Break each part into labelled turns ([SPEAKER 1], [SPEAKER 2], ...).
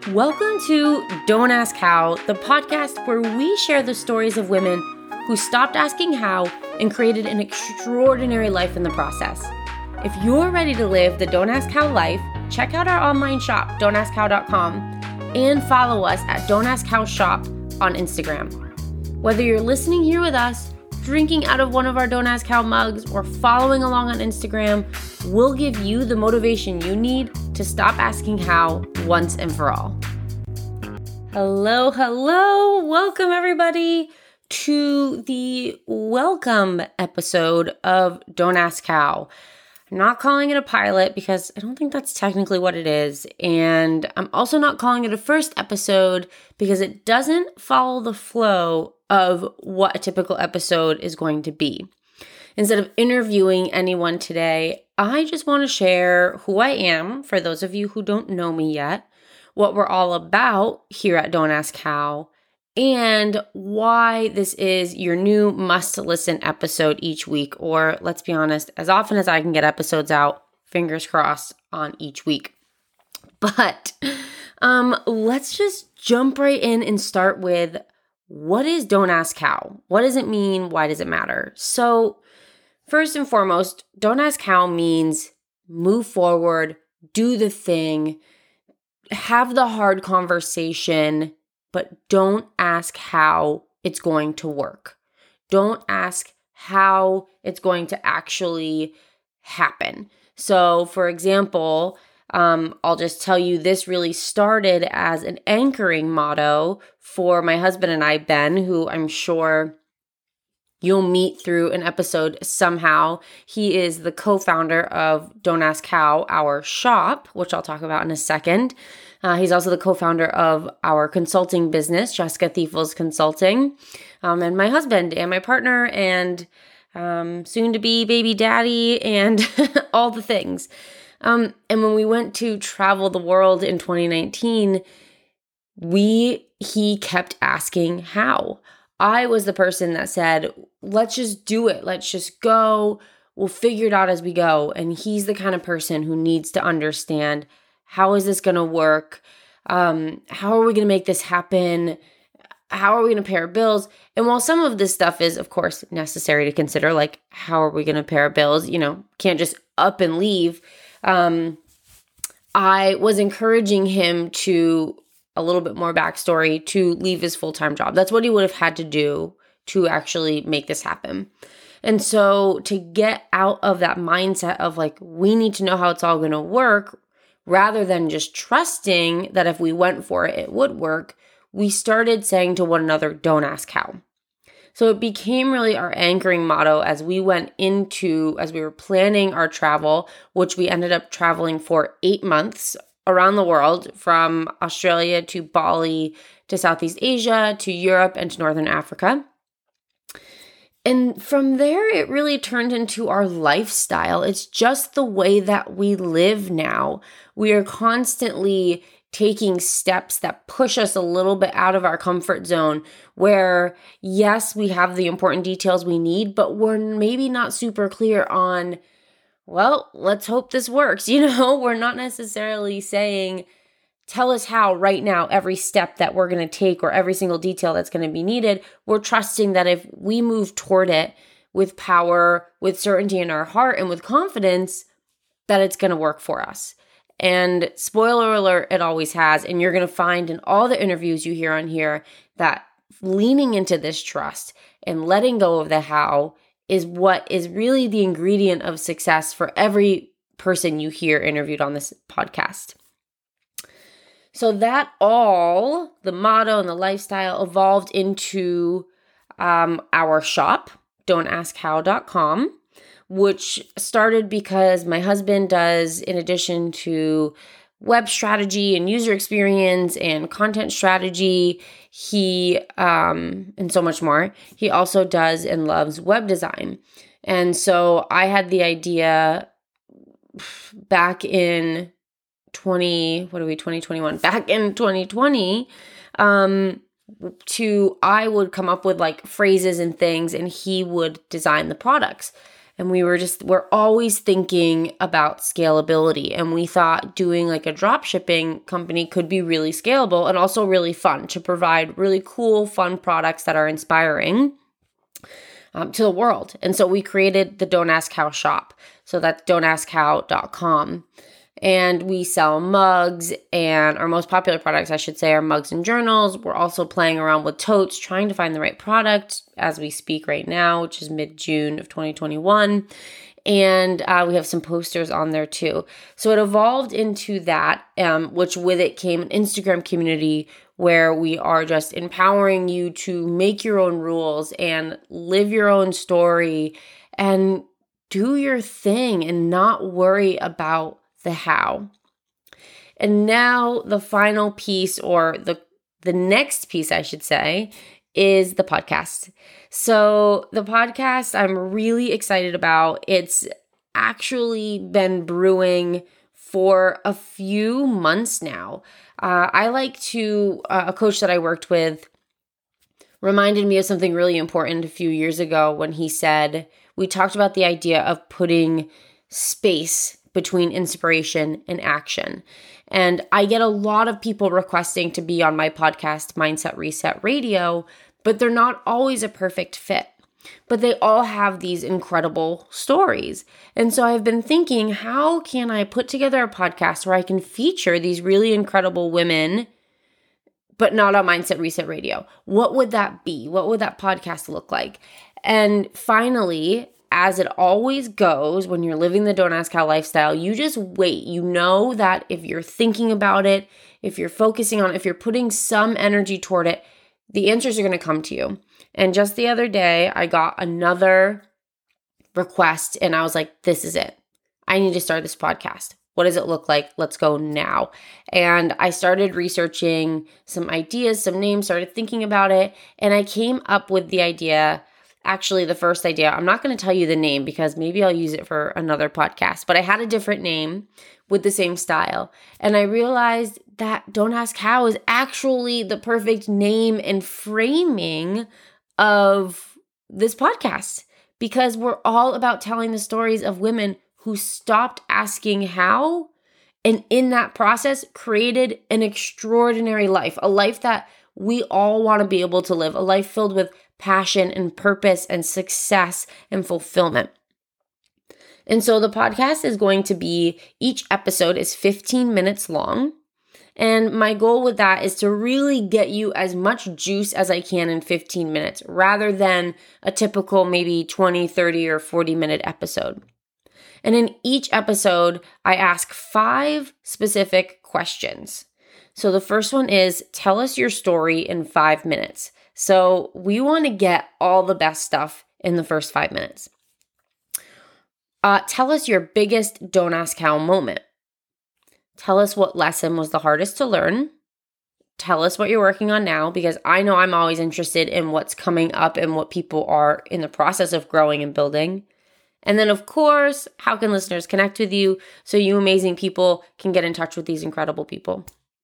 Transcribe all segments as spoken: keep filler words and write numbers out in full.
[SPEAKER 1] Welcome to Don't Ask How, the podcast where we share the stories of women who stopped asking how and created an extraordinary life in the process. If you're ready to live the Don't Ask How life, check out our online shop, don't ask how dot com, and follow us at Don't Ask How Shop on Instagram. Whether you're listening here with us, drinking out of one of our Don't Ask How mugs, or following along on Instagram, we'll give you the motivation you need to stop asking how once and for all. Hello, hello. Welcome everybody to the welcome episode of Don't Ask How. I'm not calling it a pilot because I don't think that's technically what it is. And I'm also not calling it a first episode because it doesn't follow the flow of what a typical episode is going to be. Instead of interviewing anyone today, I just want to share who I am for those of you who don't know me yet, what we're all about here at Don't Ask How, and why this is your new must-listen episode each week, or let's be honest, as often as I can get episodes out, fingers crossed, on each week. But um, let's just jump right in and start with, what is Don't Ask How? What does it mean? Why does it matter? So first and foremost, Don't Ask How means move forward, do the thing, have the hard conversation, but don't ask how it's going to work. Don't ask how it's going to actually happen. So for example, um, I'll just tell you this really started as an anchoring motto for my husband and I, Ben, who I'm sure you'll meet through an episode somehow. He is the co-founder of Don't Ask How, our shop, which I'll talk about in a second. Uh, he's also the co-founder of our consulting business, Jessica Thiefels Consulting, um, and my husband and my partner and um, soon-to-be baby daddy and all the things. Um, and when we went to travel the world in twenty nineteen, we he kept asking how. I was the person that said, let's just do it. Let's just go. We'll figure it out as we go. And he's the kind of person who needs to understand, how is this going to work? Um, how are we going to make this happen? How are we going to pay our bills? And while some of this stuff is, of course, necessary to consider, like how are we going to pay our bills? You know, can't just up and leave. Um, I was encouraging him to, a little bit more backstory, to leave his full-time job. That's what he would have had to do to actually make this happen. And so to get out of that mindset of like, we need to know how it's all going to work, rather than just trusting that if we went for it, it would work, we started saying to one another, don't ask how. So it became really our anchoring motto as we went into, as we were planning our travel, which we ended up traveling for eight months around the world, from Australia to Bali to Southeast Asia to Europe and to Northern Africa. And from there, it really turned into our lifestyle. It's just the way that we live now. We are constantly taking steps that push us a little bit out of our comfort zone, where yes, we have the important details we need, but we're maybe not super clear on, well, let's hope this works. You know, we're not necessarily saying, tell us how right now, every step that we're going to take or every single detail that's going to be needed. We're trusting that if we move toward it with power, with certainty in our heart, and with confidence, that it's going to work for us. And spoiler alert, it always has. And you're going to find in all the interviews you hear on here that leaning into this trust and letting go of the how is what is really the ingredient of success for every person you hear interviewed on this podcast. So that all, the motto and the lifestyle, evolved into um, our shop, don't ask how dot com, which started because my husband does, in addition to web strategy and user experience and content strategy, he, um, and so much more, he also does and loves web design. And so I had the idea back in twenty, what are we, twenty twenty-one, back in twenty twenty, um, to, I would come up with like phrases and things and he would design the products. And we were just, we're always thinking about scalability. And we thought doing like a drop shipping company could be really scalable and also really fun to provide really cool, fun products that are inspiring um, to the world. And so we created the Don't Ask How shop. So that's don't ask how dot com. And we sell mugs, and our most popular products, I should say, are mugs and journals. We're also playing around with totes, trying to find the right product as we speak right now, which is mid-June of twenty twenty-one. And uh, we have some posters on there too. So it evolved into that, um, which with it came an Instagram community where we are just empowering you to make your own rules and live your own story and do your thing and not worry about the how. And now the final piece, or the the next piece, I should say, is the podcast. So the podcast I'm really excited about. It's actually been brewing for a few months now. Uh, I like to, uh, a coach that I worked with reminded me of something really important a few years ago when he said, we talked about the idea of putting space between inspiration and action. And I get a lot of people requesting to be on my podcast, Mindset Reset Radio, but they're not always a perfect fit. But they all have these incredible stories. And so I've been thinking, how can I put together a podcast where I can feature these really incredible women, but not on Mindset Reset Radio? What would that be? What would that podcast look like? And finally, as it always goes when you're living the Don't Ask How lifestyle, you just wait. You know that if you're thinking about it, if you're focusing on it, if you're putting some energy toward it, the answers are going to come to you. And just the other day, I got another request and I was like, this is it. I need to start this podcast. What does it look like? Let's go now. And I started researching some ideas, some names, started thinking about it, and I came up with the idea. Actually, the first idea, I'm not going to tell you the name because maybe I'll use it for another podcast, but I had a different name with the same style. And I realized that Don't Ask How is actually the perfect name and framing of this podcast, because we're all about telling the stories of women who stopped asking how, and in that process created an extraordinary life, a life that we all want to be able to live, a life filled with passion and purpose and success and fulfillment. And so the podcast is going to be, each episode is fifteen minutes long. And my goal with that is to really get you as much juice as I can in fifteen minutes, rather than a typical maybe twenty, thirty, or forty minute episode. And in each episode, I ask five specific questions. So the first one is, tell us your story in five minutes. So we want to get all the best stuff in the first five minutes. Uh, tell us your biggest Don't Ask How moment. Tell us what lesson was the hardest to learn. Tell us what you're working on now, because I know I'm always interested in what's coming up and what people are in the process of growing and building. And then, of course, how can listeners connect with you so you amazing people can get in touch with these incredible people?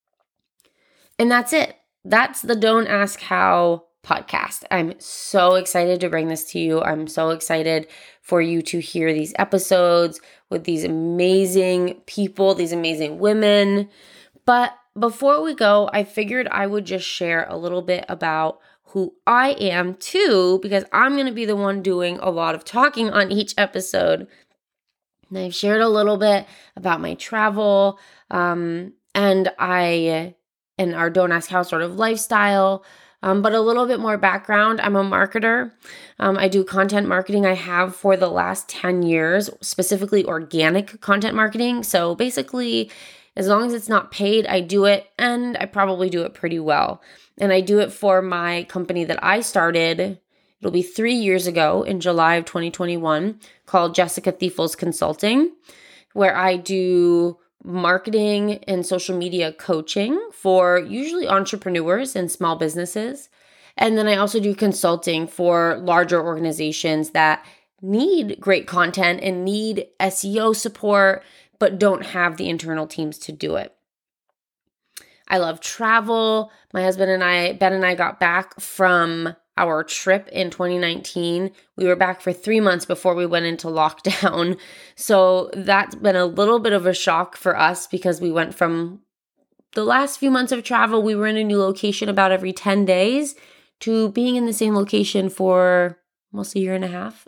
[SPEAKER 1] And that's it. That's the Don't Ask How podcast. I'm so excited to bring this to you. I'm so excited for you to hear these episodes with these amazing people, these amazing women. But before we go, I figured I would just share a little bit about who I am too, because I'm going to be the one doing a lot of talking on each episode. And I've shared a little bit about my travel, um, and I and our Don't Ask How sort of lifestyle, um, but a little bit more background. I'm a marketer. Um, I do content marketing. I have for the last ten years, specifically organic content marketing. So basically, as long as it's not paid, I do it, and I probably do it pretty well. And I do it for my company that I started, it'll be three years ago in July of twenty twenty-one, called Jessica Thiefels Consulting, where I do marketing and social media coaching for usually entrepreneurs and small businesses. And then I also do consulting for larger organizations that need great content and need S E O support, but don't have the internal teams to do it. I love travel. My husband and I, Ben and I got back from our trip in twenty nineteen. We were back for three months before we went into lockdown. So that's been a little bit of a shock for us because we went from the last few months of travel, we were in a new location about every ten days to being in the same location for almost a year and a half.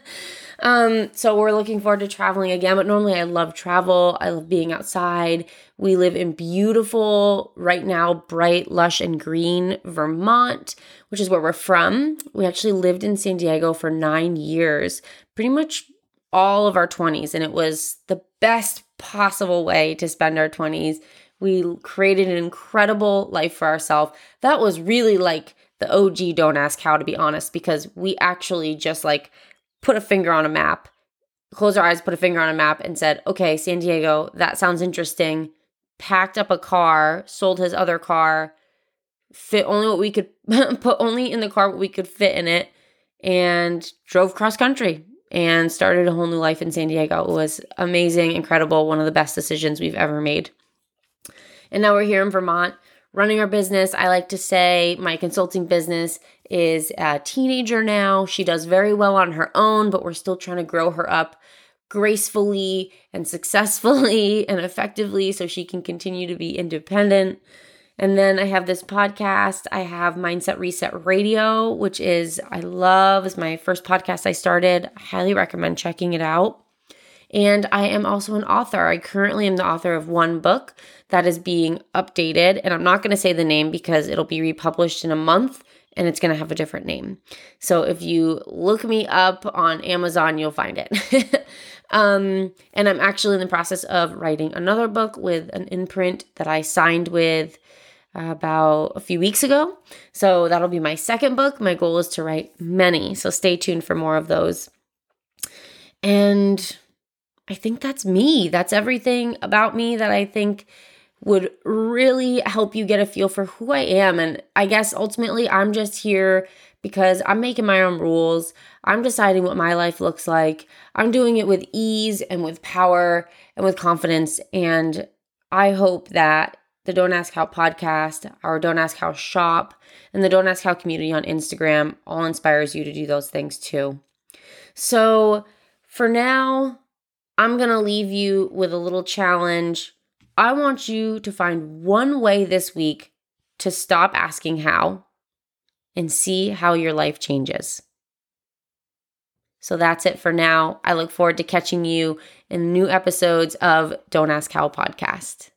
[SPEAKER 1] um, so we're looking forward to traveling again. But normally I love travel. I love being outside. We live in beautiful, right now, bright, lush, and green Vermont, which is where we're from. We actually lived in San Diego for nine years, pretty much all of our twenties. And it was the best possible way to spend our twenties. We created an incredible life for ourselves. That was really like the O G Don't Ask How, to be honest, because we actually just like put a finger on a map, closed our eyes, put a finger on a map and said, okay, San Diego, that sounds interesting. Packed up a car, sold his other car, fit only what we could, put only in the car what we could fit in it, and drove cross country and started a whole new life in San Diego. It was amazing, incredible, one of the best decisions we've ever made. And now we're here in Vermont running our business. I like to say my consulting business is a teenager now. She does very well on her own, but we're still trying to grow her up gracefully and successfully and effectively so she can continue to be independent. And then I have this podcast. I have Mindset Reset Radio, which is, I love, is my first podcast I started. I highly recommend checking it out. And I am also an author. I currently am the author of one book that is being updated. And I'm not going to say the name because it'll be republished in a month and it's going to have a different name. So if you look me up on Amazon, you'll find it. um, and I'm actually in the process of writing another book with an imprint that I signed with about a few weeks ago. So that'll be my second book. My goal is to write many. So stay tuned for more of those. And I think that's me. That's everything about me that I think would really help you get a feel for who I am. And I guess ultimately I'm just here because I'm making my own rules. I'm deciding what my life looks like. I'm doing it with ease and with power and with confidence. And I hope that the Don't Ask How podcast, our Don't Ask How shop, and the Don't Ask How community on Instagram all inspires you to do those things too. So for now, I'm going to leave you with a little challenge. I want you to find one way this week to stop asking how and see how your life changes. So that's it for now. I look forward to catching you in new episodes of Don't Ask How podcast.